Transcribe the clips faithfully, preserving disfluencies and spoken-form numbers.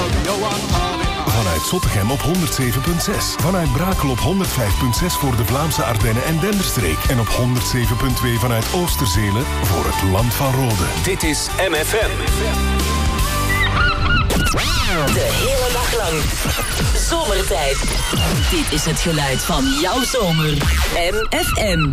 Vanuit Zottegem op honderd zeven komma zes. Vanuit Brakel op honderd vijf komma zes voor de Vlaamse Ardennen en Denderstreek. En op honderd zeven komma twee vanuit Oosterzelen voor het Land van Rode. Dit is M F M. De hele dag lang. Zomertijd. Dit is het geluid van jouw zomer. M F M.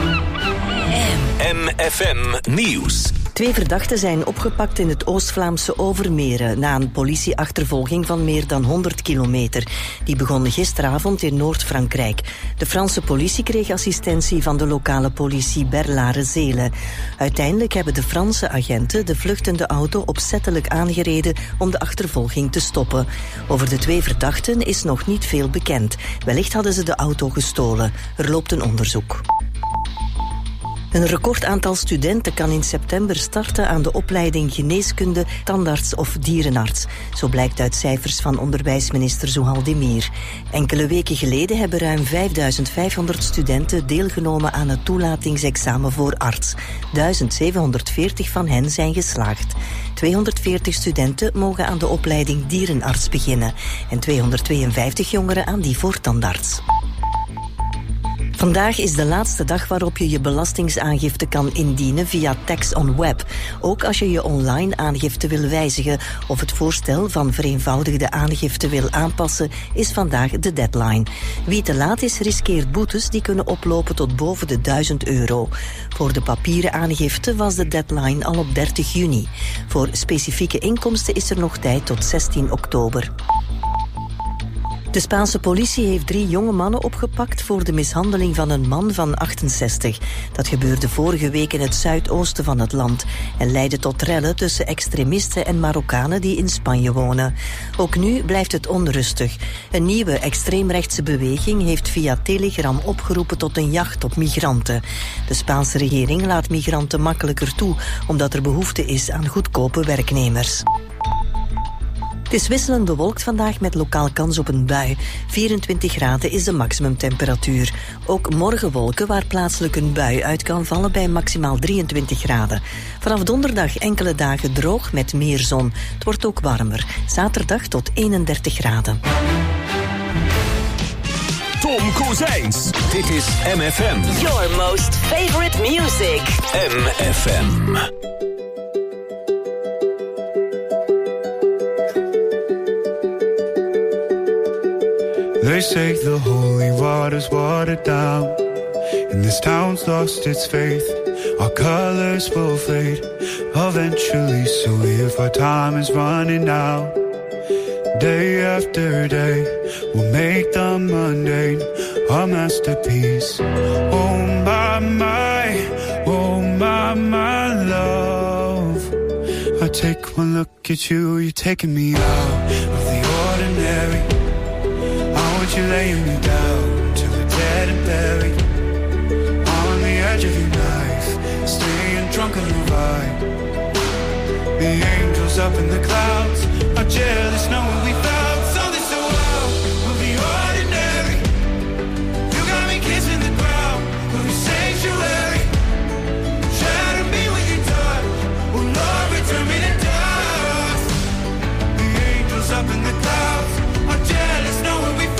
M F M Nieuws. Twee verdachten zijn opgepakt in het Oost-Vlaamse Overmeren na een politieachtervolging van meer dan honderd kilometer. Die begon gisteravond in Noord-Frankrijk. De Franse politie kreeg assistentie van de lokale politie Berlare-Zelen. Uiteindelijk hebben de Franse agenten de vluchtende auto opzettelijk aangereden om de achtervolging te stoppen. Over de twee verdachten is nog niet veel bekend. Wellicht hadden ze de auto gestolen. Er loopt een onderzoek. Een recordaantal studenten kan in september starten aan de opleiding geneeskunde, tandarts of dierenarts. Zo blijkt uit cijfers van onderwijsminister Zouhal Demir. Enkele weken geleden hebben ruim vijfduizend vijfhonderd studenten deelgenomen aan het toelatingsexamen voor arts. duizend zevenhonderdveertig van hen zijn geslaagd. tweehonderdveertig studenten mogen aan de opleiding dierenarts beginnen en tweehonderdtweeënvijftig jongeren aan die voor tandarts. Vandaag is de laatste dag waarop je je belastingaangifte kan indienen via Tax on Web. Ook als je je online aangifte wil wijzigen of het voorstel van vereenvoudigde aangifte wil aanpassen, is vandaag de deadline. Wie te laat is, riskeert boetes die kunnen oplopen tot boven de duizend euro. Voor de papieren aangifte was de deadline al op dertig juni. Voor specifieke inkomsten is er nog tijd tot zestien oktober. De Spaanse politie heeft drie jonge mannen opgepakt voor de mishandeling van een man van achtenzestig. Dat gebeurde vorige week in het zuidoosten van het land en leidde tot rellen tussen extremisten en Marokkanen die in Spanje wonen. Ook nu blijft het onrustig. Een nieuwe extreemrechtse beweging heeft via Telegram opgeroepen tot een jacht op migranten. De Spaanse regering laat migranten makkelijker toe, omdat er behoefte is aan goedkope werknemers. Het is wisselend bewolkt vandaag met lokaal kans op een bui. vierentwintig graden is de maximumtemperatuur. Ook morgen wolken waar plaatselijk een bui uit kan vallen bij maximaal drieëntwintig graden. Vanaf donderdag enkele dagen droog met meer zon. Het wordt ook warmer. Zaterdag tot eenendertig graden. Tom Kozijns. Dit is M F M. Your most favorite music. M F M. They say the holy water's watered down, and this town's lost its faith. Our colors will fade eventually, so if our time is running out, day after day, we'll make the mundane our masterpiece. Oh my, my, oh my, my love. I take one look at you, you're taking me out of the ordinary. You're laying me down till we're dead and buried on the edge of your knife, staying drunk on the ride. The angels up in the clouds are jealous knowing we found something so wild. We'll be ordinary. You got me kissing the ground. We'll be sanctuary. Shatter me with your touch. Oh Lord, return me to dust. The angels up in the clouds are jealous knowing we found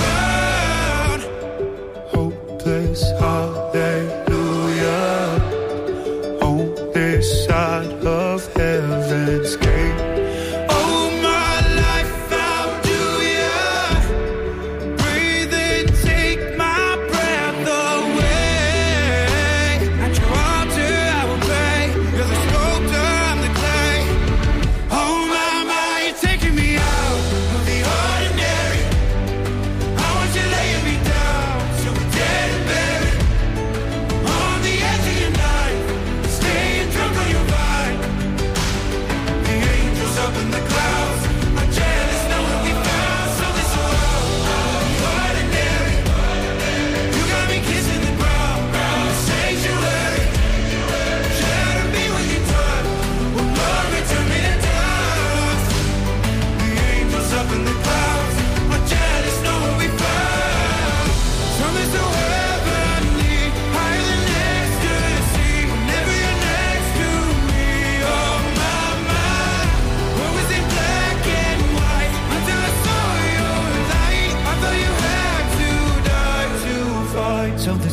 hallelujah on this side of heaven's gate. Oh, my life found you, yeah. Breathe in, take my breath away. At your altar I will pray. You're the sculptor, I'm the clay. Oh, my, my, you're taking me out of the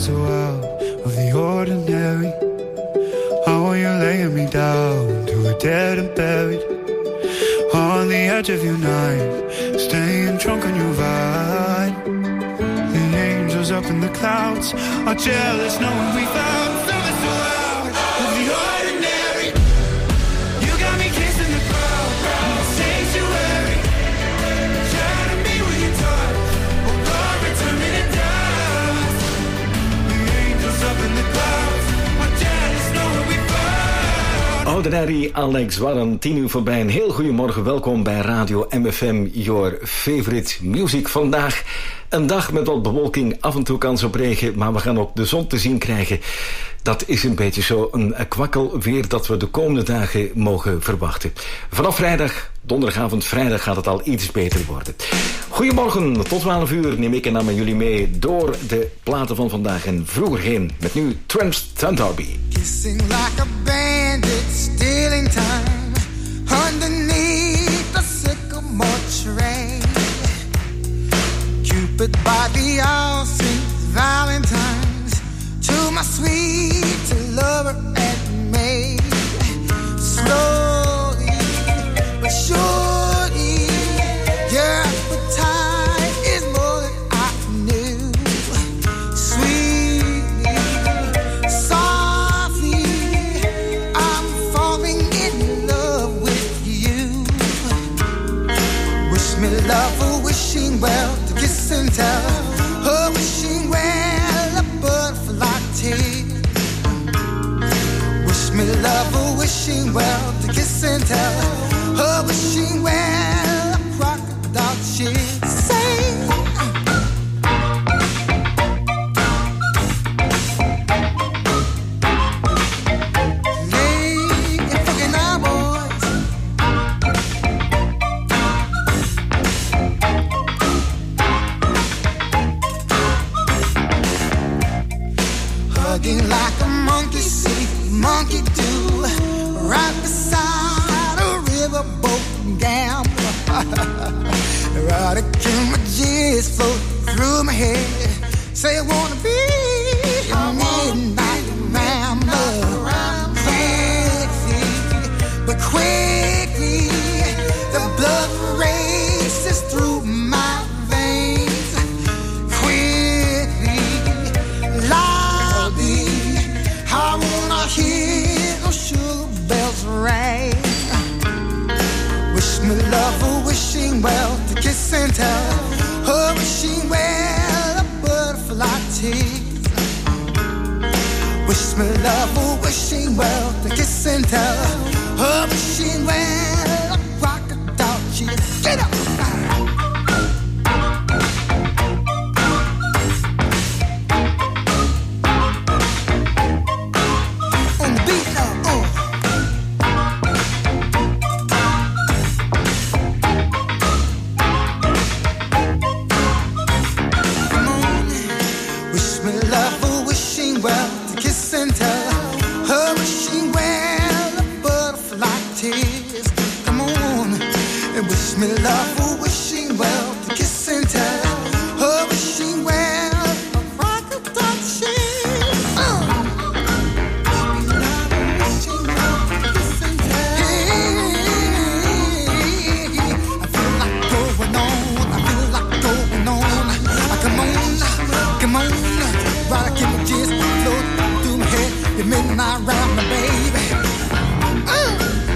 so out of the ordinary. How are you laying me down to a dead and buried on the edge of your night, staying drunk on your vibe. The angels up in the clouds are jealous knowing we found something so out of the ordinary. You got me kissing the crowd in the sanctuary, trying to be with your touch, oh God, return me to dust. The angels up in the clouds are jealous knowing we found. Ordinary Alex, waren tien uur voorbij. Een heel goedemorgen, welkom bij Radio M F M, your favorite music. Vandaag een dag met wat bewolking, af en toe kans op regen, maar we gaan ook de zon te zien krijgen. Dat is een beetje zo een kwakkelweer dat we de komende dagen mogen verwachten. Vanaf vrijdag, donderdagavond, vrijdag gaat het al iets beter worden. Goedemorgen, tot twaalf uur neem ik en dan met jullie mee door de platen van vandaag en vroeger heen. Met nu Trent D'Arby. Kissing like a bandit, stealing time underneath the sycamore tree. Cupid by the all Saint Valentine's, to my sweet lover and me. Slowly but surely, your appetite is more than I knew. Sweetly, softly, I'm falling in love with you. Wish me love or wishing well, to kiss and tell. Oh, wishing well, a butterfly tea. Wish me love or wishing well, to kiss and tell. Oh, wishing well, a crocodile she'd say. Hugging like a monkey see, monkey do, right beside a riverboat gambler. Erotic images float through my head, say I wanna be a midnight rambler. Quickly, but quickly, the blood races through my veins. Quickly, loudly, I wanna hear those sugar bells ring. Wish me love or wishing well, to kiss and tell. Oh, wishing well, a butterfly tease. Wish me love or wishing well, to kiss and tell. Oh, wishing well, a crocodile cheese. Get up! Me love for wishing well, to kiss and tell. Oh, wishing well, a crocodile shit. Uh. Me love for wishing well, to kiss and tell. Hey, I feel like going on, I feel like going on. Uh, come on, come on, right, give me just float through my head. You midnight round my baby. Uh.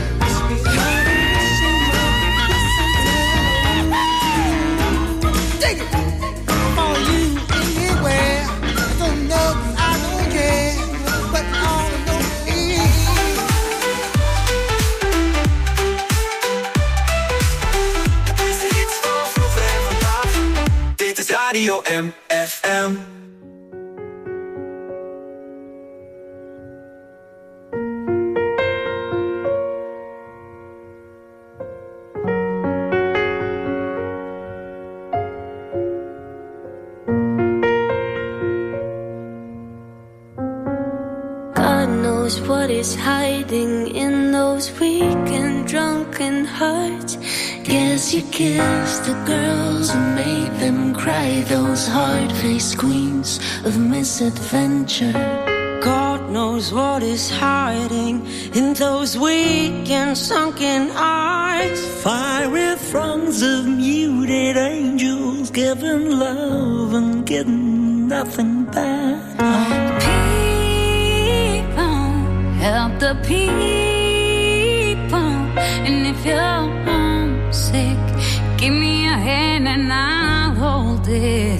Radio M F M. God knows what what is hiding in those weak and drunken hearts. Guess you kissed the girls who made them cry, those hard-faced queens of misadventure. God knows what is hiding in those weak and sunken eyes. Fiery throngs of muted angels giving love and getting nothing back. People, help the people. And if you're homesick, give me a hand and I'll hold it.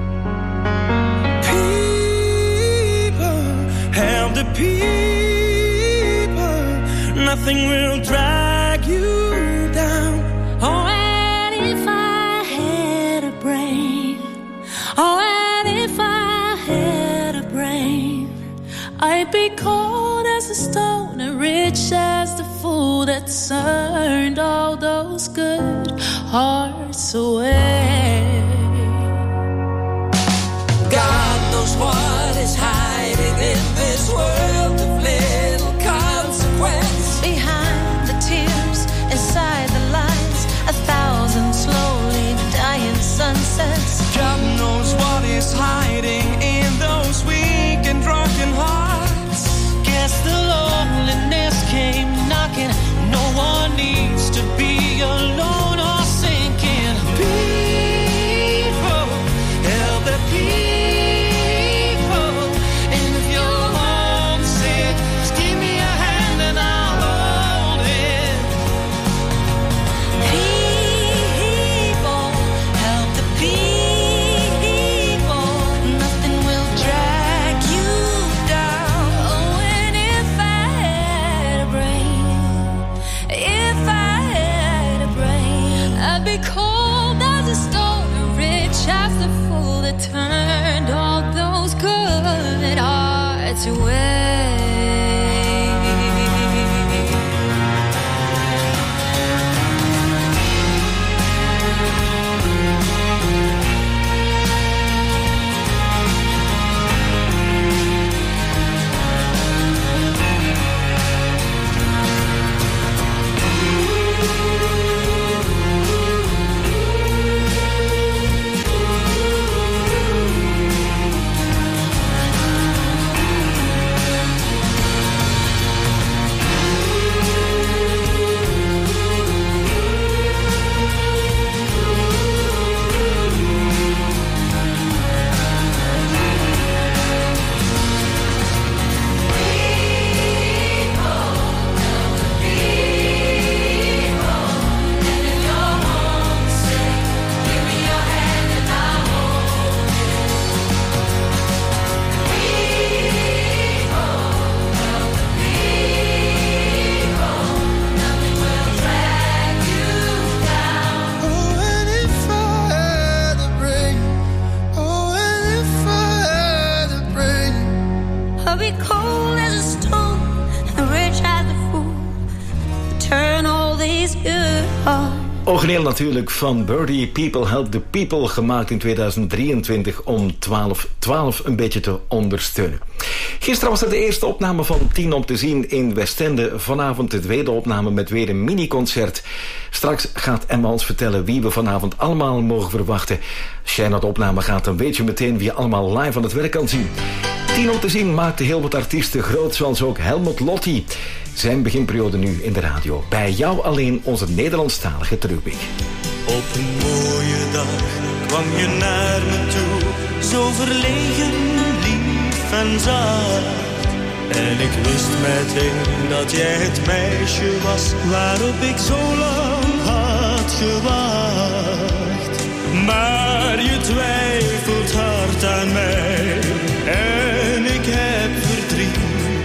Help the people, nothing will drag you down. Oh, and if I had a brain, oh, and if I had a brain, I'd be cold as a stone and rich as the fool that turned all those good hearts away. God knows what is hiding in this world of little consequence. Behind the tears, inside the lines, a thousand slowly dying sunsets. God knows what is hiding in those weak and drunken hearts. Guess the loneliness came knocking. No one needs to be alone or sinking. People, help the people. Cold as a stone and rich as the fool that turned all those good hearts away. Origineel natuurlijk van Birdie, People Help the People, gemaakt in tweeduizend drieëntwintig om twaalf twaalf een beetje te ondersteunen. Gisteren was er de eerste opname van tien om te zien in Westende. Vanavond de tweede opname met weer een mini-concert. Straks gaat Emma ons vertellen wie we vanavond allemaal mogen verwachten. Als jij naar de opname gaat, dan weet je meteen wie je allemaal live aan het werk kan zien. tien om te zien maakte heel wat artiesten groot, zoals ook Helmut Lotti. Zijn beginperiode nu in de radio. Bij jou alleen onze Nederlandstalige terugblik. Op een mooie dag kwam je naar me toe, zo verlegen, lief en zacht. En ik wist meteen dat jij het meisje was waarop ik zo lang had gewacht. Maar je twijfelt hard aan mij en ik heb verdriet.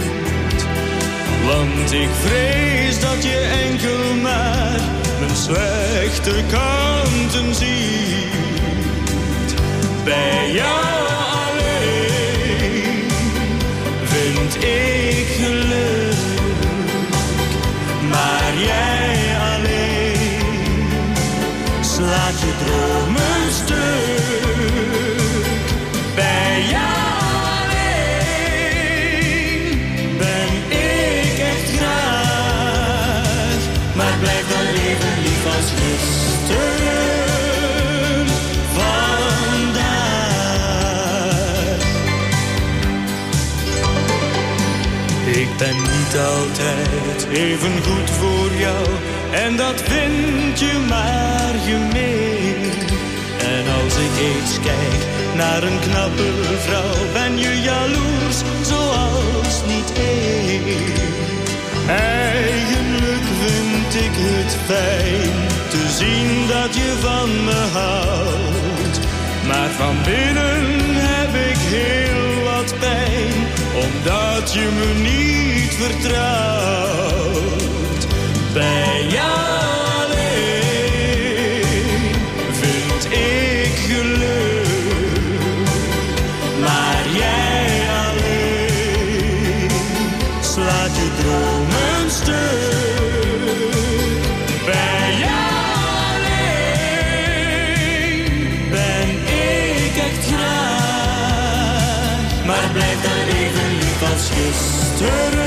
Want ik vrees dat je enkel maar mijn slechte kanten ziet. Bij jou alleen vind ik geluk, maar jij alleen slaat je dromen stuk. Bij jou alleen ben ik ben niet altijd even goed voor jou. En dat vind je maar gemeen. En als ik eens kijk naar een knappe vrouw, ben je jaloers zoals niet één. Eigenlijk vind ik het fijn te zien dat je van me houdt. Maar van binnen heb ik heel wat pijn, omdat je me niet vertrouwt. Bij jou alleen vind ik geluk, maar jij alleen slaat je dromen stuk. Bij jou alleen ben ik echt graag, maar blijf dan even lief als gisteren.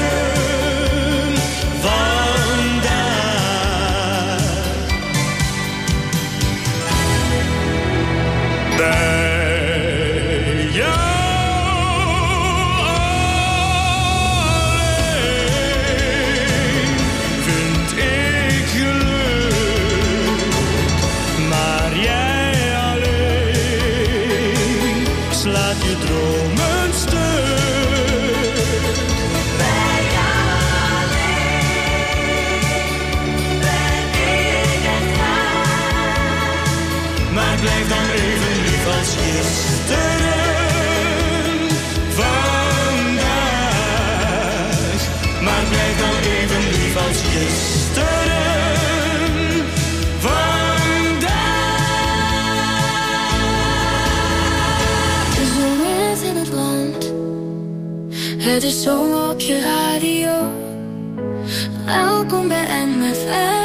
Het is zomer op je radio. Welkom bij M F M.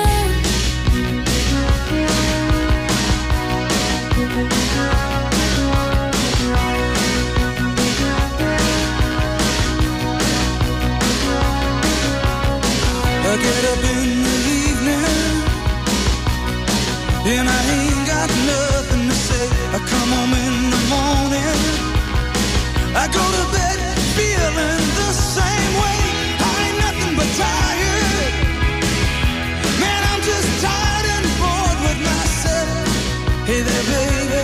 I get up in the evening and I ain't got nothing to say. I come home in the morning, I go to bed feeling the same way. I ain't nothing but tired. Man, I'm just tired and bored with myself. Hey there, baby,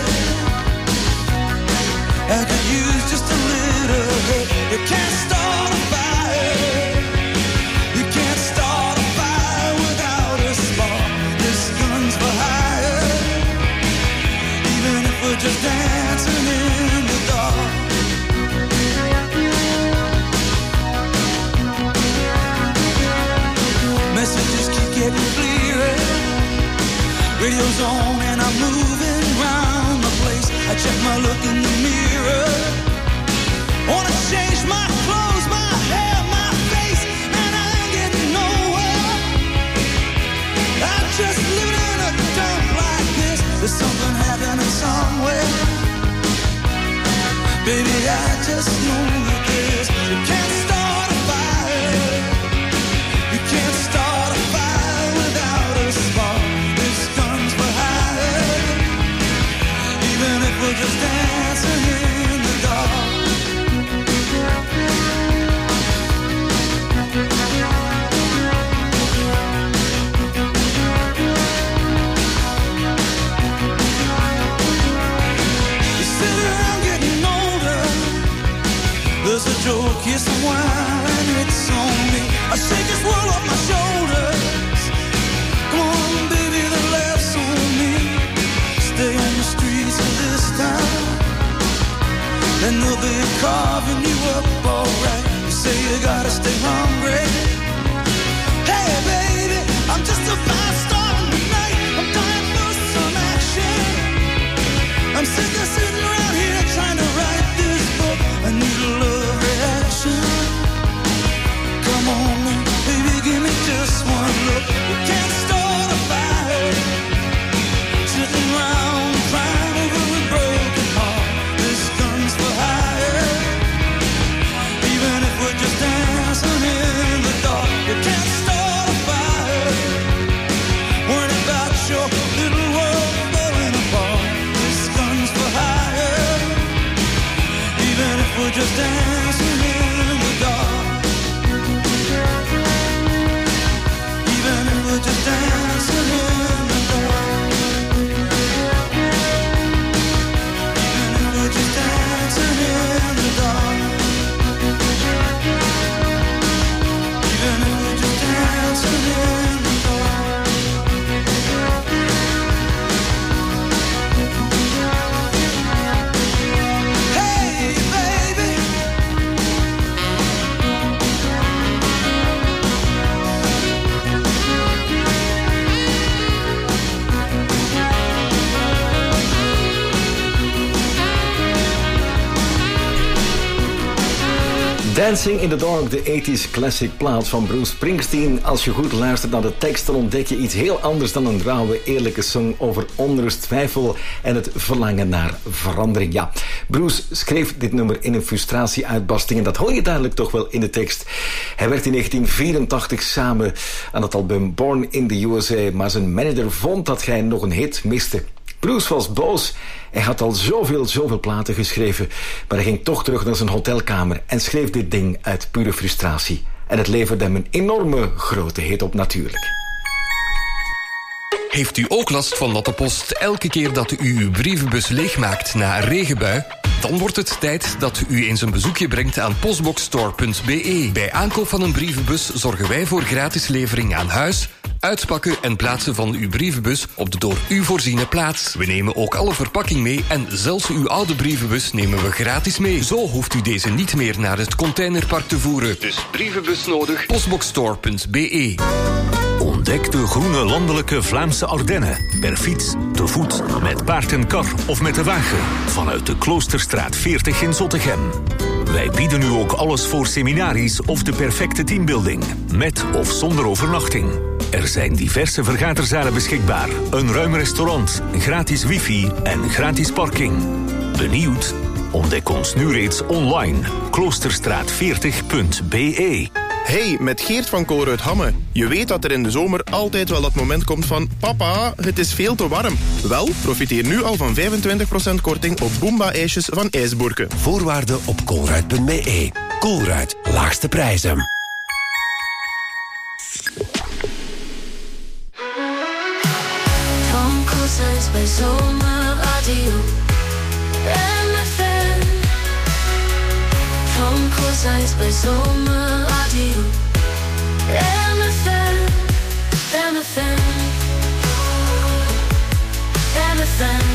I could use just a little help. You can't start a fire. You can't start a fire without a spark. This gun's for hire. Even if we're just dancing in the dark. Messages keep getting clearer. Radio's on and I'm moving round the place. I check my look in the mirror. Wanna change my clothes, my hair, my face, and I ain't getting nowhere. I'm just living in a dump like this. There's something happening somewhere. Baby, I just know that this. You can't start a fire. You can't start a fire without a spark. This gun's for hire. Even if we're just dancing in the dark. You sit around getting older. There's a joke, here's some wine, it's on me. I shake this world off my shoulders. Come on, baby, the laughs on me. Stay on the streets of this town, and they'll be carving you up alright. You say you gotta stay hungry. Hey, baby, I'm just about starting tonight. I'm dying for some action. I'm sick of sitting around here trying to write this book. I need a love reaction. Come on, baby, give me just one look. You can't start a fire sitting around crying over a broken heart. This gun's for hire. Even if we're just dancing in the dark, you can't start a fire. Dancing in the Dark, de eighties classic plaat van Bruce Springsteen. Als je goed luistert naar de tekst, dan ontdek je iets heel anders dan een rauwe, eerlijke song over onrust, twijfel en het verlangen naar verandering. Ja, Bruce schreef dit nummer in een frustratieuitbarsting en dat hoor je duidelijk toch wel in de tekst. Hij werd in negentien vierentachtig samen aan het album Born in the U S A, maar zijn manager vond dat hij nog een hit miste. Bruce was boos. Hij had al zoveel, zoveel platen geschreven, maar hij ging toch terug naar zijn hotelkamer en schreef dit ding uit pure frustratie. En het leverde hem een enorme grote hit op natuurlijk. Heeft u ook last van natte post elke keer dat u uw brievenbus leegmaakt na een regenbui? Dan wordt het tijd dat u eens een bezoekje brengt aan postboxstore punt b e. Bij aankoop van een brievenbus zorgen wij voor gratis levering aan huis, uitpakken en plaatsen van uw brievenbus op de door u voorziene plaats. We nemen ook alle verpakking mee en zelfs uw oude brievenbus nemen we gratis mee. Zo hoeft u deze niet meer naar het containerpark te voeren. Dus brievenbus nodig, postboxstore punt b e. Ontdek de groene landelijke Vlaamse Ardennen. Per fiets, te voet, met paard en kar of met de wagen. Vanuit de Kloosterstraat veertig in Zottegem. Wij bieden u ook alles voor seminaries of de perfecte teambuilding. Met of zonder overnachting. Er zijn diverse vergaderzalen beschikbaar. Een ruim restaurant, gratis wifi en gratis parking. Benieuwd? Ontdek ons nu reeds online. kloosterstraat veertig punt b e. Hey, met Geert van Kool uit Hamme. Je weet dat er in de zomer altijd wel dat moment komt van... Papa, het is veel te warm. Wel, profiteer nu al van vijfentwintig procent korting op Boomba-ijsjes van IJsboerke. Voorwaarden op koolruid punt b e. Koolruid, laagste prijzen. Van Koolzuid bij Zomerradio M F M. Van Koolzuid bij Zomerradio M F M. M F M. M F M.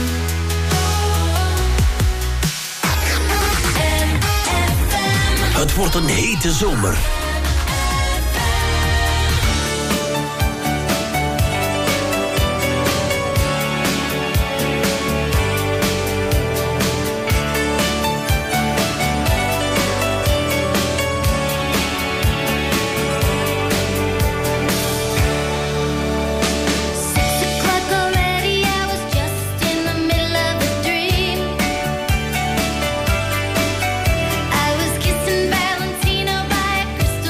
Het wordt een hete zomer. Crystal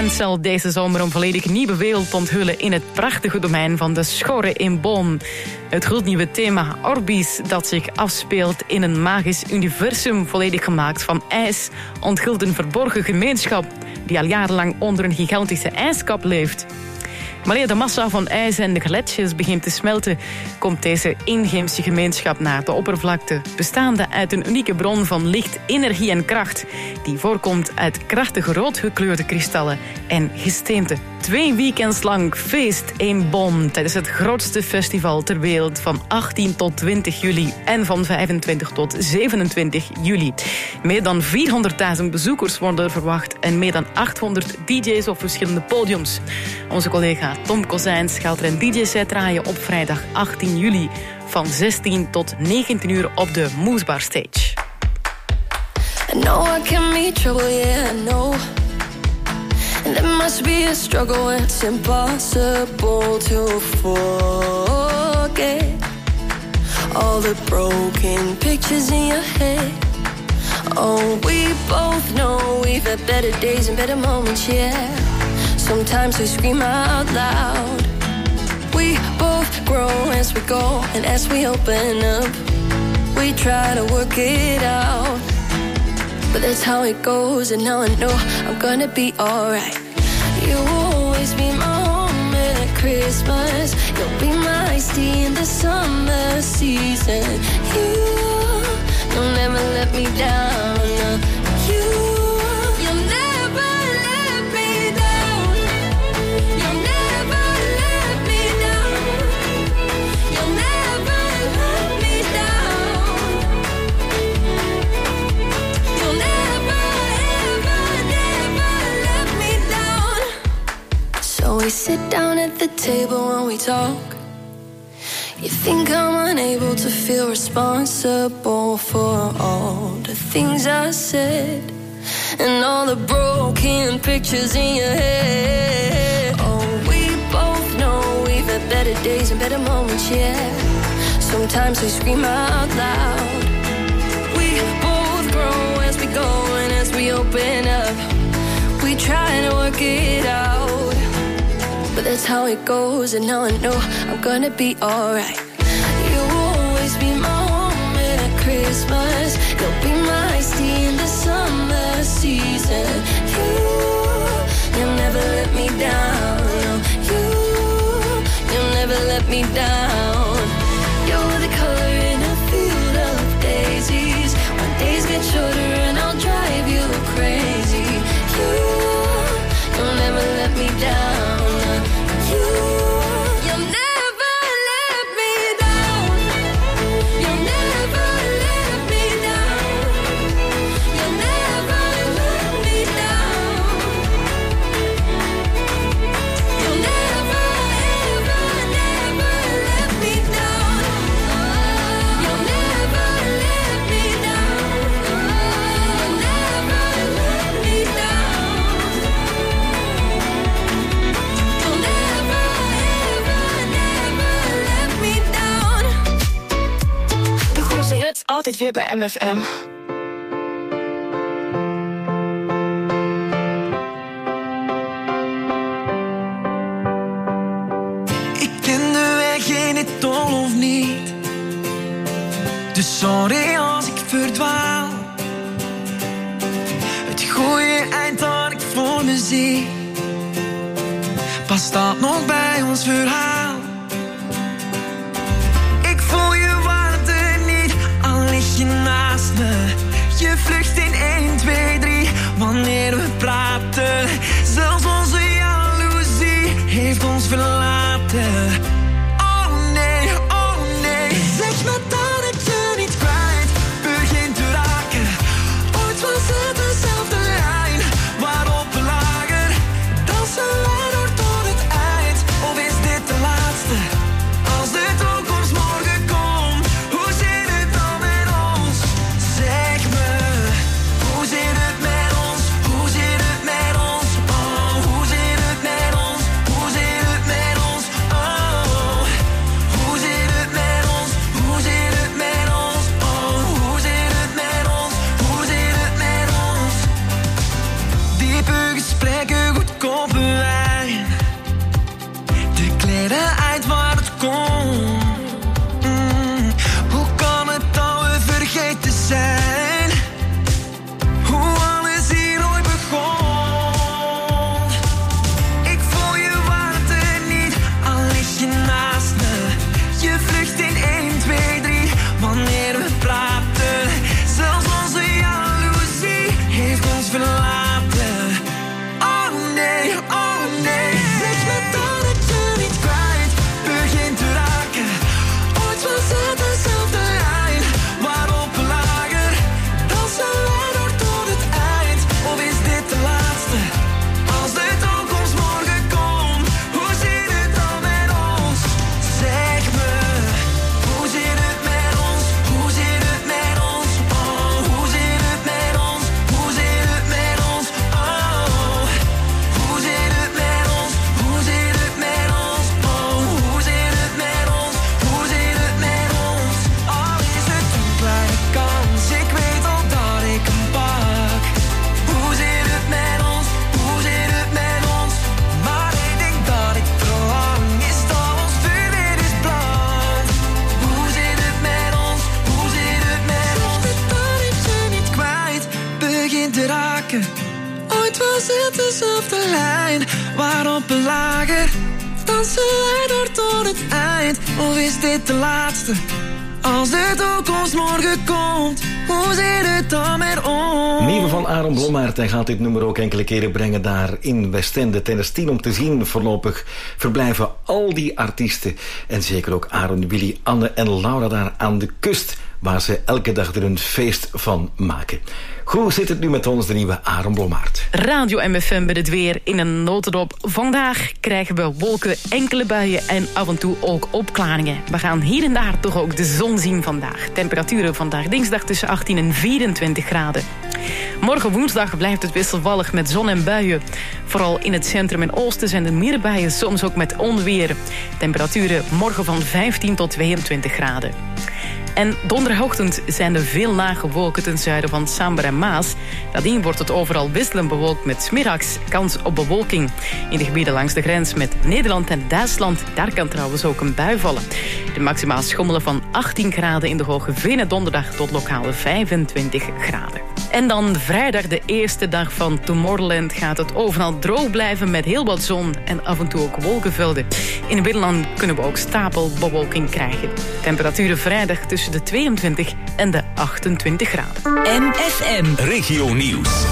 band zal deze zomer een volledig nieuwe wereld onthullen in het prachtige domein van de Schorre in Boom. Het gloednieuwe thema Orbis, dat zich afspeelt in een magisch universum, volledig gemaakt van ijs, onthult een verborgen gemeenschap die al jarenlang onder een gigantische ijskap leeft. Wanneer de massa van ijs en de gletsjers begint te smelten, komt deze inheemse gemeenschap naar de oppervlakte, bestaande uit een unieke bron van licht, energie en kracht, die voorkomt uit krachtige roodgekleurde kristallen en gesteente. Twee weekends lang feest in Bonn tijdens het grootste festival ter wereld van achttien tot twintig juli en van vijfentwintig tot zevenentwintig juli. Meer dan vierhonderdduizend bezoekers worden er verwacht en meer dan achthonderd D J's op verschillende podiums. Onze collega Tom Kozijns gaat er een D J-set draaien op vrijdag achttien juli van zestien tot negentien uur op de Moesbar Stage. I know I can meet trouble, yeah, I know. And there must be a struggle, it's impossible to forget all the broken pictures in your head. Oh, we both know we've had better days and better moments, yeah. Sometimes we scream out loud. We both grow as we go, and as we open up, we try to work it out. But that's how it goes, and now I know I'm gonna be alright. You'll always be my home at Christmas. You'll be my iced tea in the summer season. You, you'll never let me down. You, you'll never let me down. You'll never let me down. You'll never let me down. You'll never, ever, never let me down. So we sit down at the table and we talk. You think I'm unable to feel responsible for all the things I said and all the broken pictures in your head. Oh, we both know we've had better days and better moments, yeah. Sometimes we scream out loud. We both grow as we go and as we open up, we try to work it out. But that's how it goes, and now I know I'm gonna be alright. You'll always be my home at Christmas. You'll be my iced tea in the summer season. You, you'll never let me down. No, you, you'll never let me down. You're the color in a field of daisies. When days get shorter and I'll drive you crazy. You, you'll never let me down. Altijd weer bij M F M. Ik ken de weg in het dol of niet. Dus sorry als ik verdwaal. Het goede eind dat ik voor me zie, past dat nog bij ons verhaal? Ik voel je warmte niet, al lig je naast me. Je vlucht in één, twee, drie, wanneer we praten. Zelfs onze jaloezie heeft ons verlaten. Oh nee, oh nee, zeg me dat ik je niet kwijt begin te raken. Ooit was het dezelfde lijn waarop we lagen. Dansen wij door tot het eind, of is dit de laatste? Als de toekomst morgen komt, hoe zit het dan met ons? Zeg me. te raken. Ooit was het dezelfde lijn waarop we lagen. Dansen wij door tot het eind, of is dit de laatste? Als de toekomst morgen komt, hoe zit het dan met ons? Nieuwe van Aaron Blommaert. Hij gaat dit nummer ook enkele keren brengen daar in Westende. Tijdens tien om te zien. Voorlopig verblijven al die artiesten. En zeker ook Aaron, Willy, Anne en Laura daar aan de kust. Waar ze elke dag er een feest van maken. Hoe zit het nu met ons, de nieuwe Aaron Blommaert? Radio M F M met het weer in een notendop. Vandaag krijgen we wolken, enkele buien en af en toe ook opklaringen. We gaan hier en daar toch ook de zon zien vandaag. Temperaturen vandaag dinsdag tussen achttien en vierentwintig graden. Morgen woensdag blijft het wisselvallig met zon en buien. Vooral in het centrum en oosten zijn er meer buien, soms ook met onweer. Temperaturen morgen van vijftien tot tweeëntwintig graden. En donderdagochtend zijn er veel lage wolken ten zuiden van Samber en Maas. Nadien wordt het overal wisselend bewolkt met 's middags kans op bewolking. In de gebieden langs de grens met Nederland en Duitsland, daar kan trouwens ook een bui vallen. De maximaal schommelen van achttien graden in de Hoge Venen donderdag tot lokaal vijfentwintig graden. En dan vrijdag, de eerste dag van Tomorrowland, gaat het overal droog blijven met heel wat zon en af en toe ook wolkenvelden. In het binnenland kunnen we ook stapelbewolking krijgen. Temperaturen vrijdag tussen de tweeëntwintig en de achtentwintig graden. M F M Regio Nieuws.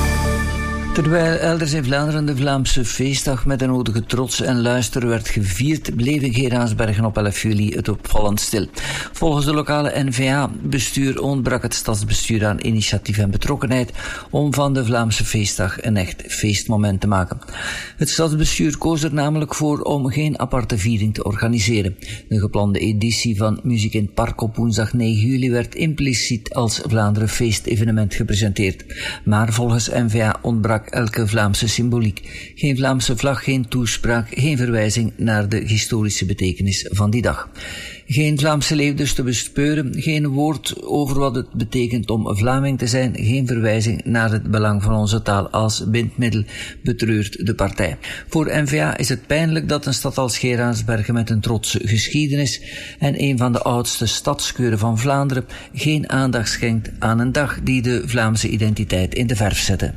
Terwijl elders in Vlaanderen de Vlaamse feestdag met de nodige trots en luister werd gevierd, bleef in Geraardsbergen op elf juli het opvallend stil. Volgens de lokale N V A-bestuur ontbrak het stadsbestuur aan initiatief en betrokkenheid om van de Vlaamse feestdag een echt feestmoment te maken. Het stadsbestuur koos er namelijk voor om geen aparte viering te organiseren. De geplande editie van Muziek in het Park op woensdag negen juli werd impliciet als Vlaanderen feestevenement gepresenteerd. Maar volgens N V A ontbrak elke Vlaamse symboliek. Geen Vlaamse vlag, geen toespraak, geen verwijzing naar de historische betekenis van die dag. Geen Vlaamse leeuw dus te bespeuren, geen woord over wat het betekent om Vlaming te zijn, geen verwijzing naar het belang van onze taal als bindmiddel, betreurt de partij. Voor N V A is het pijnlijk dat een stad als Geraardsbergen met een trotse geschiedenis en een van de oudste stadskeuren van Vlaanderen geen aandacht schenkt aan een dag die de Vlaamse identiteit in de verf zette.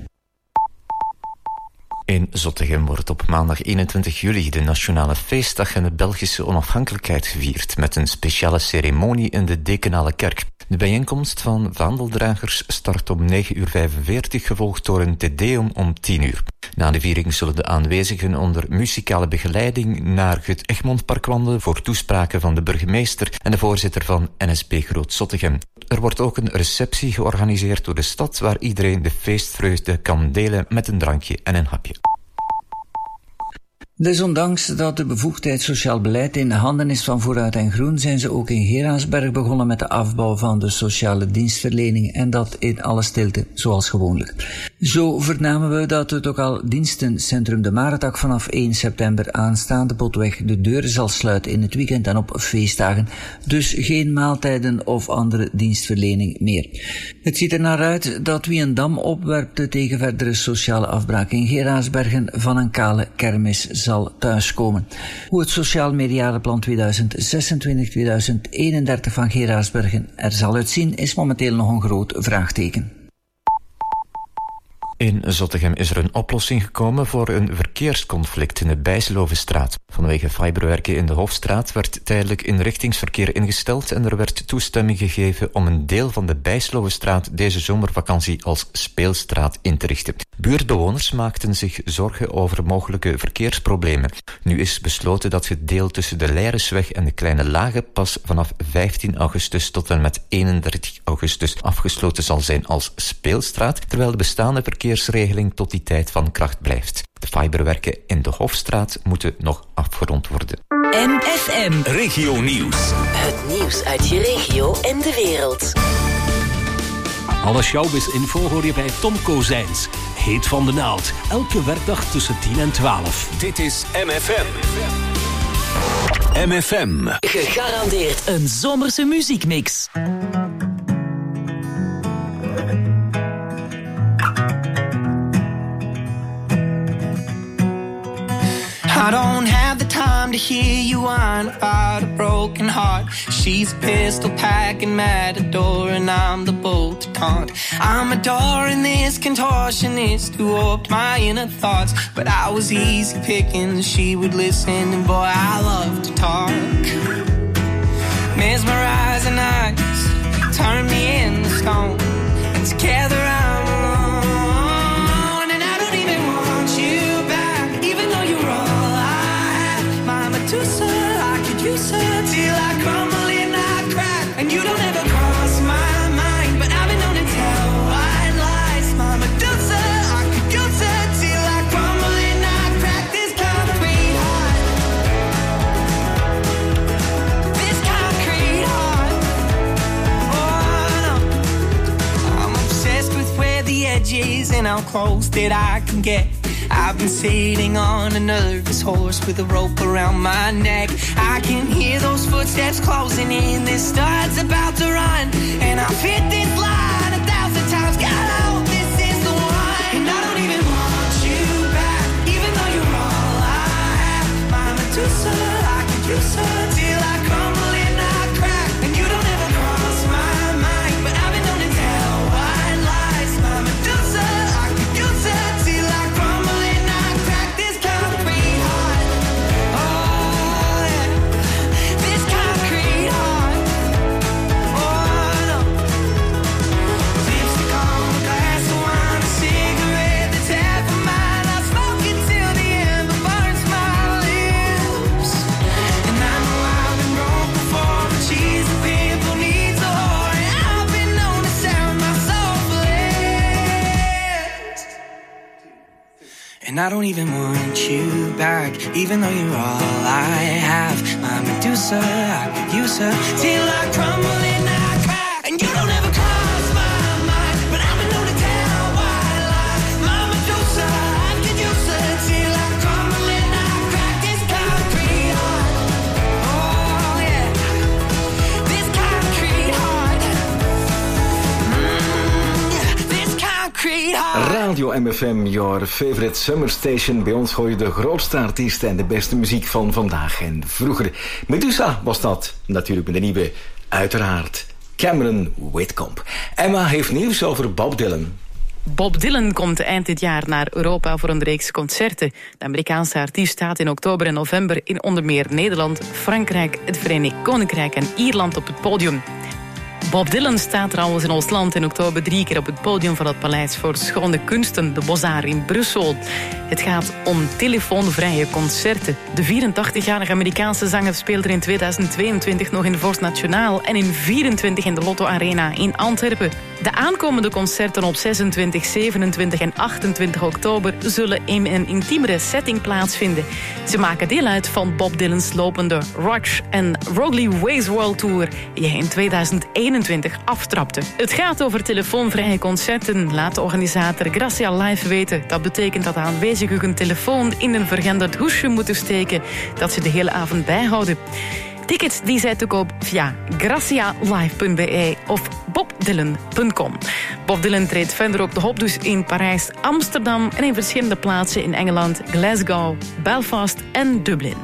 In Zottegem wordt op maandag eenentwintig juli de nationale feestdag en de Belgische onafhankelijkheid gevierd met een speciale ceremonie in de Dekenale Kerk. De bijeenkomst van vaandeldragers start om negen uur vijfenveertig, gevolgd door een Te Deum om tien uur. Na de viering zullen de aanwezigen onder muzikale begeleiding naar het Egmondpark wandelen voor toespraken van de burgemeester en de voorzitter van N S B Groot Zottegem. Er wordt ook een receptie georganiseerd door de stad waar iedereen de feestvreugde kan delen met een drankje en een hapje. Desondanks dat de bevoegdheid sociaal beleid in de handen is van Vooruit en Groen, zijn ze ook in Geraardsberg begonnen met de afbouw van de sociale dienstverlening en dat in alle stilte, zoals gewoonlijk. Zo vernamen we dat het lokaal dienstencentrum De Maretak vanaf één september aanstaande potweg de deuren zal sluiten in het weekend en op feestdagen, dus geen maaltijden of andere dienstverlening meer. Het ziet er naar uit dat wie een dam opwerpt tegen verdere sociale afbraak in Geraardsbergen van een kale kermis zal thuiskomen. Hoe het Sociaal-Mediale Plan tweeduizend zesentwintig tot tweeduizend eenendertig van Geraardsbergen er zal uitzien, is momenteel nog een groot vraagteken. In Zottegem is er een oplossing gekomen voor een verkeersconflict in de Bijslovenstraat. Vanwege fiberwerken in de Hofstraat werd tijdelijk inrichtingsverkeer ingesteld en er werd toestemming gegeven om een deel van de Bijslovenstraat deze zomervakantie als speelstraat in te richten. Buurtbewoners maakten zich zorgen over mogelijke verkeersproblemen. Nu is besloten dat het deel tussen de Leiresweg en de Kleine Lage pas vanaf vijftien augustus tot en met eenendertig augustus afgesloten zal zijn als speelstraat, terwijl de bestaande verkeersregeling tot die tijd van kracht blijft. De fiberwerken in de Hofstraat moeten nog afgerond worden. M F M Regio Nieuws. Het nieuws uit je regio en de wereld. Alle showbiz-info hoor je bij Tom Kozijns. Heet van de naald. Elke werkdag tussen tien en twaalf. Dit is M F M. M F M. Gegarandeerd een zomerse muziekmix. I don't have the time to hear you whine about a broken heart. She's a pistol packing matador and I'm the bolt to taunt. I'm adoring this contortionist who warped my inner thoughts. But I was easy picking, she would listen, and boy, I love to talk. Mesmerizing eyes turn me into stone, and together I'm alone. And I don't even want you back, even though you're all I have. My Medusa, I could use her till I crumble and I crack. And you don't ever cross my mind, but I've been known to tell white lies. My Medusa, I could use her till I crumble and I crack. This concrete heart, this concrete heart. Oh no, I'm obsessed with where the edge is and how close that I can get. I've been sitting on a nervous horse with a rope around my neck. I can hear those footsteps closing in. This star's about to run, and I've hit this line a thousand times. God, I hope this is the one. And I don't even want you back, even though you're all I have. My Medusa, I could use her till I crumble and I crack. And you don't ever cross my mind, but I've been known to tell white lies. My Medusa, I could use her till I crumble and I crack. This concrete heart, oh yeah, this concrete heart, oh no. Lipstick on a glass of wine, a cigarette that's half of mine. I smoke it till the ember burns my lips. And I know I've been wrong before, but she's a pimple needs a whore, and I've been known to sound my soul for less. And I don't even want you back, even though you're all I have. My Medusa, I could use her till I crumble and I crack. And you don't ever cross my mind, but I've been known to tell white lies. My Medusa, I could use her till I crumble and I crack. This concrete heart, oh yeah, this concrete heart, mm, yeah, this concrete heart. Radio M F M, your favorite summer station. Bij ons hoor je de grootste artiesten en de beste muziek van vandaag en vroeger. Medusa was dat, natuurlijk met de nieuwe, uiteraard, Cameron Whitcomb. Emma heeft nieuws over Bob Dylan. Bob Dylan komt eind dit jaar naar Europa voor een reeks concerten. De Amerikaanse artiest staat in oktober en november in onder meer Nederland, Frankrijk, het Verenigd Koninkrijk en Ierland op het podium. Bob Dylan staat trouwens in ons land in oktober drie keer op het podium van het Paleis voor Schone Kunsten, de Beaux-Arts in Brussel. Het gaat om telefoonvrije concerten. De vierentachtigjarige Amerikaanse zanger speelt er in tweeduizend tweeëntwintig nog in Vorst Nationaal en in vierentwintig in de Lotto Arena in Antwerpen. De aankomende concerten op zesentwintig, zevenentwintig en achtentwintig oktober zullen in een intiemere setting plaatsvinden. Ze maken deel uit van Bob Dylan's lopende Rush en Rowley Ways World Tour, die hij in tweeduizend eenentwintig aftrapte. Het gaat over telefoonvrije concerten, laat de organisator Gracia Live weten. Dat betekent dat de aanwezigen hun telefoon in een vergrenderd hoesje moeten steken dat ze de hele avond bijhouden. Tickets die zijn te koop via gracia live punt b e of bob dylan punt com. Bob Dylan treedt verder op de hop dus in Parijs, Amsterdam en in verschillende plaatsen in Engeland, Glasgow, Belfast en Dublin.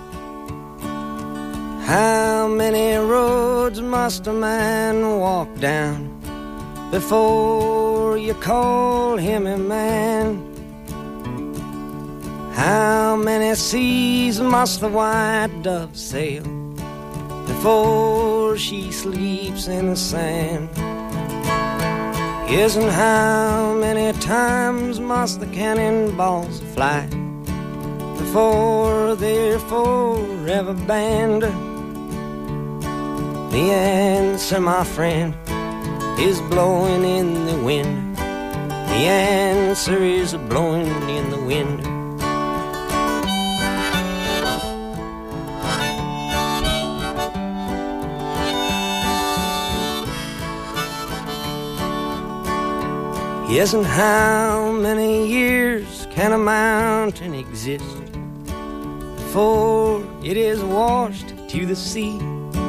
How many roads must a man walk down before you call him a man? How many seas must the white dove sail before she sleeps in the sand? Yes, and how many times must the cannonballs fly before they're forever banned? The answer, my friend, is blowing in the wind. The answer is blowing in the wind. Yes, and how many years can a mountain exist before it is washed to the sea?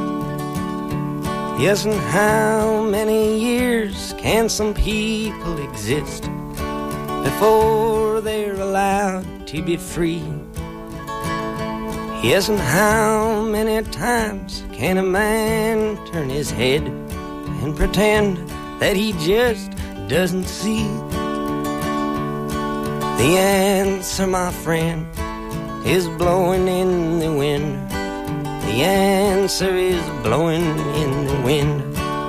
Yes, and how many years can some people exist before they're allowed to be free? Yes, and how many times can a man turn his head and pretend that he just doesn't see. The answer, my friend, is blowing in the wind. The answer is blowing in the wind.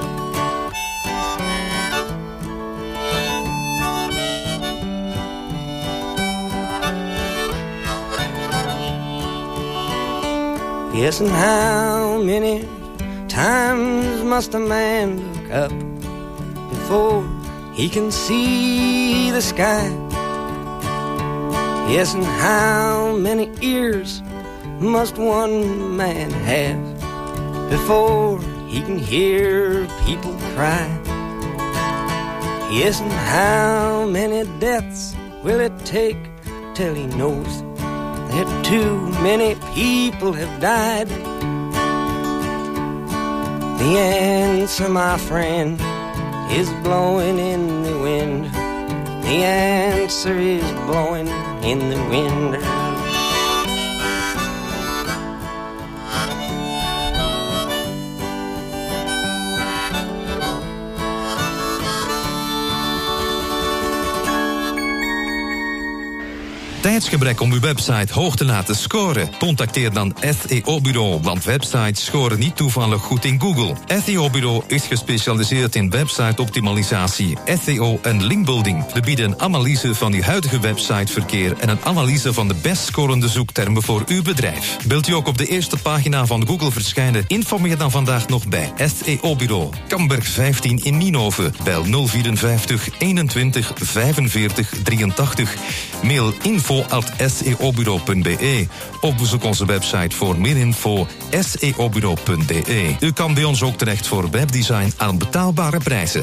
Yes, and how many times must a man look up before he can see the sky? Yes, and how many ears must one man have before he can hear people cry? Yes, and how many deaths will it take till he knows that too many people have died? The answer, my friend, is blowing in the wind. The answer is blowing in the wind. Tijdsgebrek om uw website hoog te laten scoren? Contacteer dan S E O-bureau, want websites scoren niet toevallig goed in Google. S E O-bureau is gespecialiseerd in website-optimalisatie, S E O en linkbuilding. We bieden een analyse van uw huidige websiteverkeer en een analyse van de best scorende zoektermen voor uw bedrijf. Wilt u ook op de eerste pagina van Google verschijnen? Informeer dan vandaag nog bij S E O-bureau. Kamberg vijftien in Nienhoven. Bel nul vierenvijftig eenentwintig vijfenveertig drieëntachtig. Mail info at s e o bureau punt b e. Of bezoek onze website voor meer info s e o bureau punt b e. U kan bij ons ook terecht voor webdesign aan betaalbare prijzen.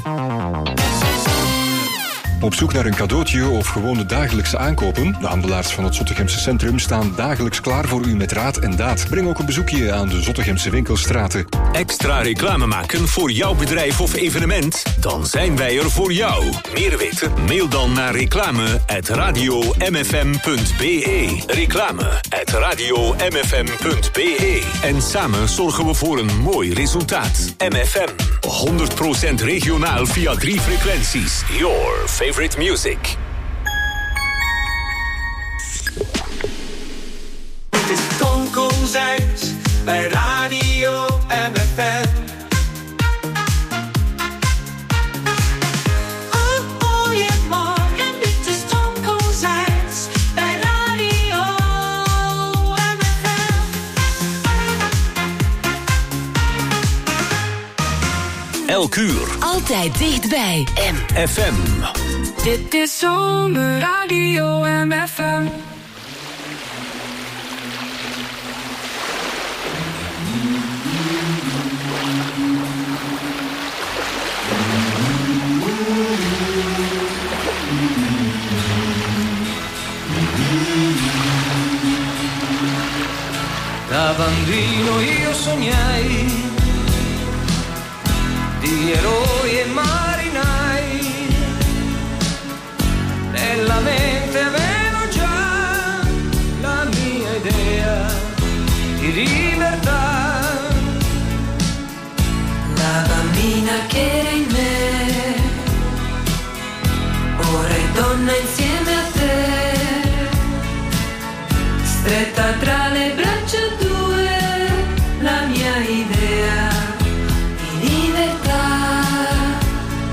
Op zoek naar een cadeautje of gewone dagelijkse aankopen? De handelaars van het Zottegemse Centrum staan dagelijks klaar voor u met raad en daad. Breng ook een bezoekje aan de Zottegemse winkelstraten. Extra reclame maken voor jouw bedrijf of evenement? Dan zijn wij er voor jou. Meer weten? Mail dan naar reclame at radio m f m punt b e. Reclame at radio m f m punt b e. En samen zorgen we voor een mooi resultaat. M F M, honderd procent regionaal via drie frequenties. Your favorite music. Het is Tom Kozijns bij Radio M F M. Oh, goeiemorgen, dit is Tom Kozijns bij Radio M F M. Elk uur. Altijd dichtbij. M F M. Dit is Zomer Radio M F M. Da bambino io sognai di eroi e marinai, nella mente avevo già la mia idea di libertà. La bambina che era in me, ora è donna insieme a te, stretta tra le braccia tue, la mia idea di libertà.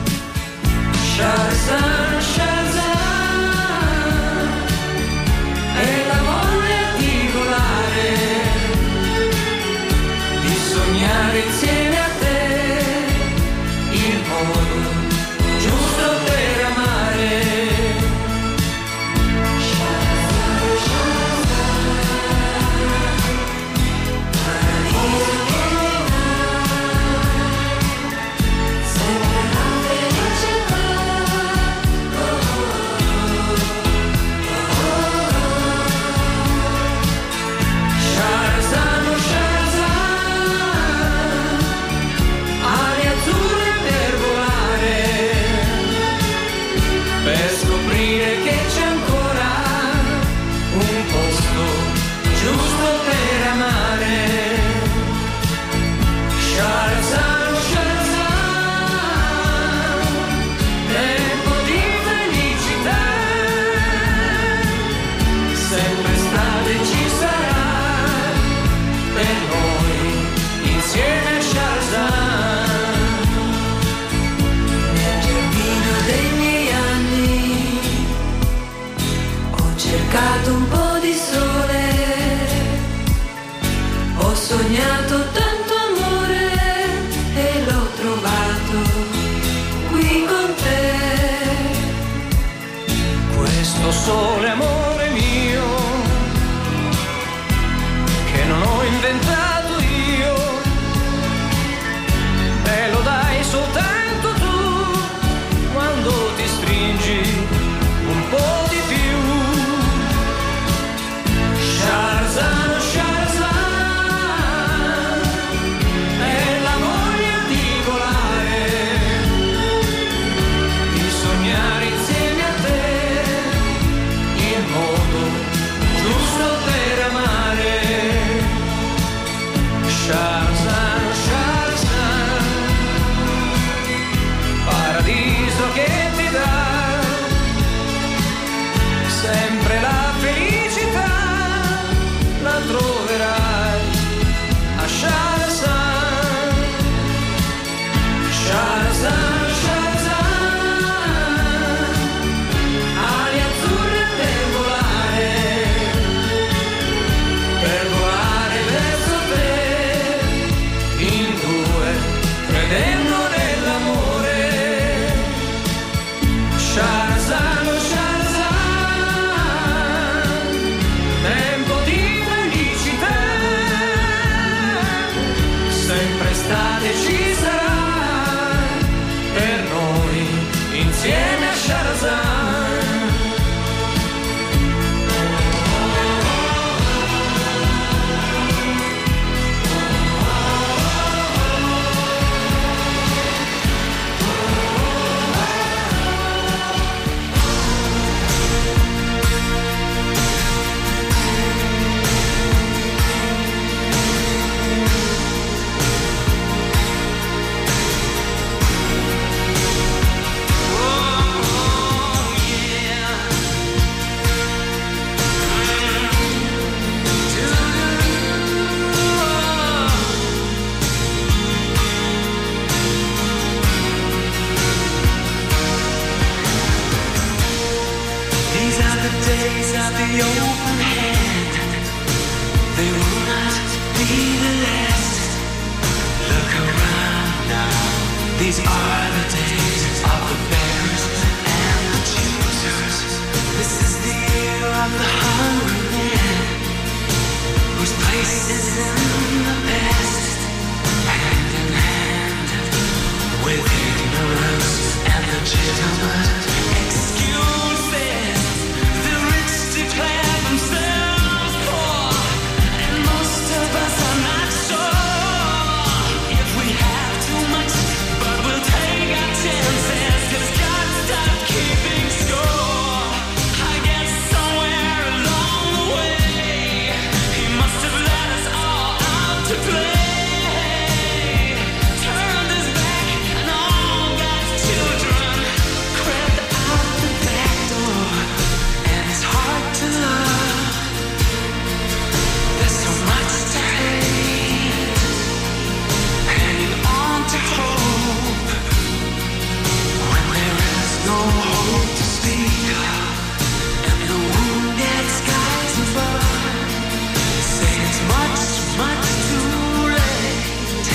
days of the open hand, they will not be the last. Look around now, these are the days of the beggars and the choosers. This is the year of the hungry man, whose place is in the past, hand in hand with ignorance and legitimate excuses. The rich declare themselves poor, and most of us are not sure if we have too much, but we'll take our chances, 'cause God stopped keeping score. I guess somewhere along the way, He must have let us all out to play. Turned His back and all God's children crept out the back door, and it's hard to love. There's so much to hate, hanging on to hope when there is no hope to speak of, and the wounded skies above say it's much, much too late.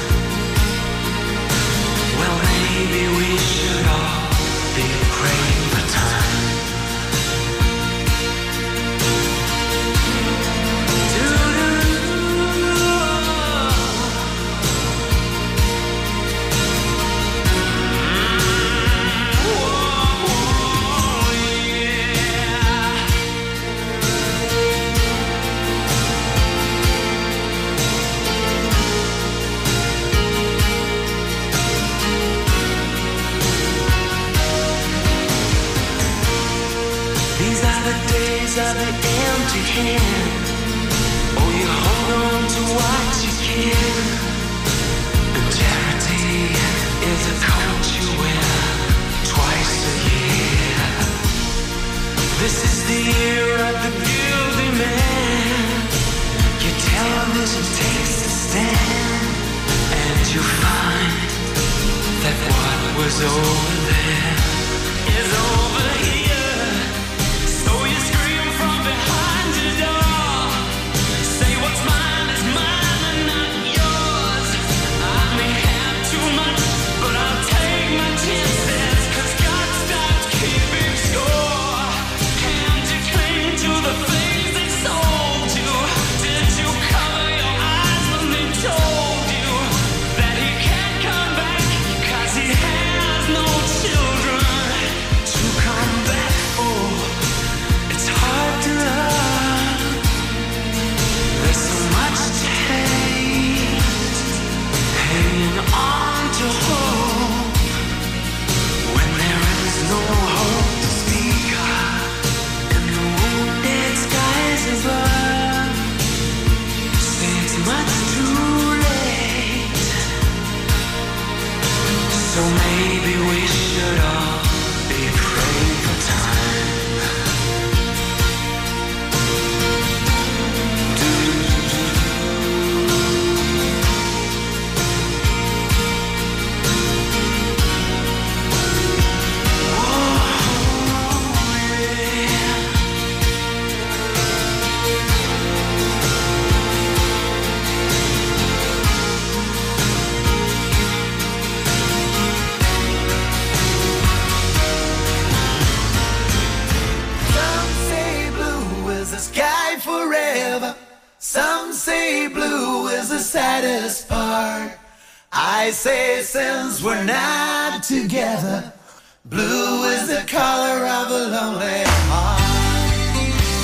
Well, maybe we should all be praying for time. These are the days of the empty hand. Oh, you hold on to what you can. And charity is a coat you wear twice a year. This is the year of the guilty man. Your television takes a stand, and you find that what was over there is over here. So you scream from behind your door, say what's mine is mine and not yours. I may have too much, but I'll take my chances, 'cause God stopped keeping score. Can't you cling to the things they sold you? Did you cover your eyes when they told you that He can't come back, 'cause He has no children to come back for? It's hard to love. There's so much to hate, hanging on to hope when there is no hope to speak of, and the wounded skies above say it's much too late. So maybe we should all be praying for time. Some say blue is the sky forever. Some say blue is the saddest part. I say since we're not together, blue is the color of a lonely heart.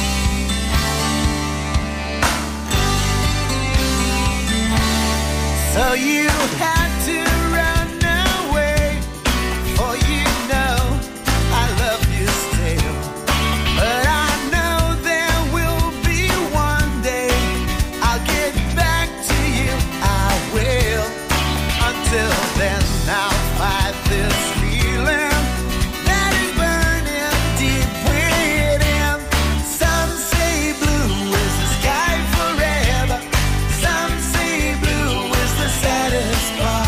So you had to run away, for you know I love you still. But I know there will be one day I'll get back to you, I will. Until then, I'll fight this feeling that is burning deep within. Some say blue is the sky forever. Some say blue is the saddest part.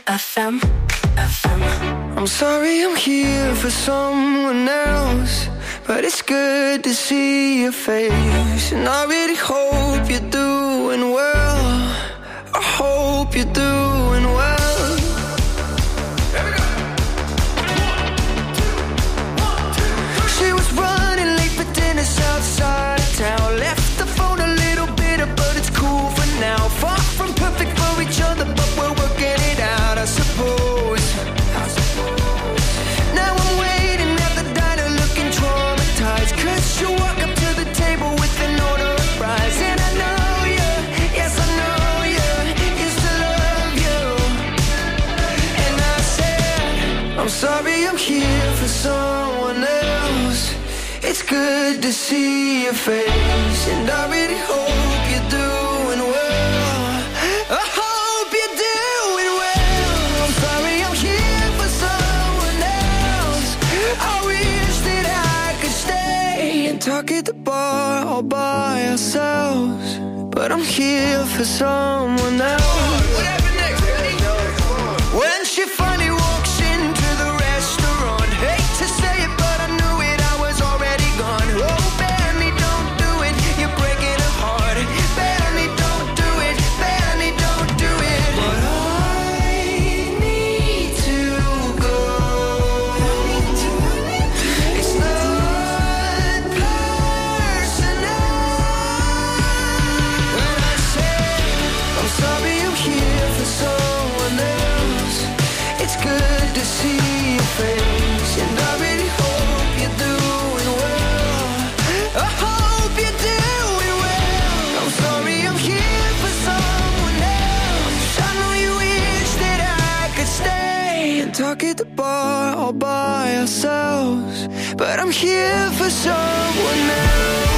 F M, F M. I'm sorry I'm here for someone else, but it's good to see your face. And I really hope you're doing well. I hope you're doing well. She was running late for dinner outside of town. Left the phone a little bitter, but it's cool for now. Far from perfect for each other, but we're working it out, I suppose. I suppose. Now I'm waiting at the diner looking traumatized, 'cause you walk up to the table with an order of fries. And I know you, yes I know you, used to love you. And I said, I'm sorry I'm here for someone else. It's good to see your face, and I really hope you're doing well. I hope you're doing well. I'm sorry I'm here for someone else. I wish that I could stay and talk at the bar all by ourselves, but I'm here for someone else. When she finally walks into the restaurant, hate to say it, but I knew it, I was already gone. Oh, Benny, don't do it, you're breaking her heart. Benny, don't do it, Benny, don't do it. But I need to go. It's not personal. When I say I'm sorry I'm here for someone else, it's good to see your face, and I really hope you're doing well. I hope you're doing well. I'm sorry I'm here for someone else. I know you wish that I could stay and talk at the bar all by ourselves, but I'm here for someone else.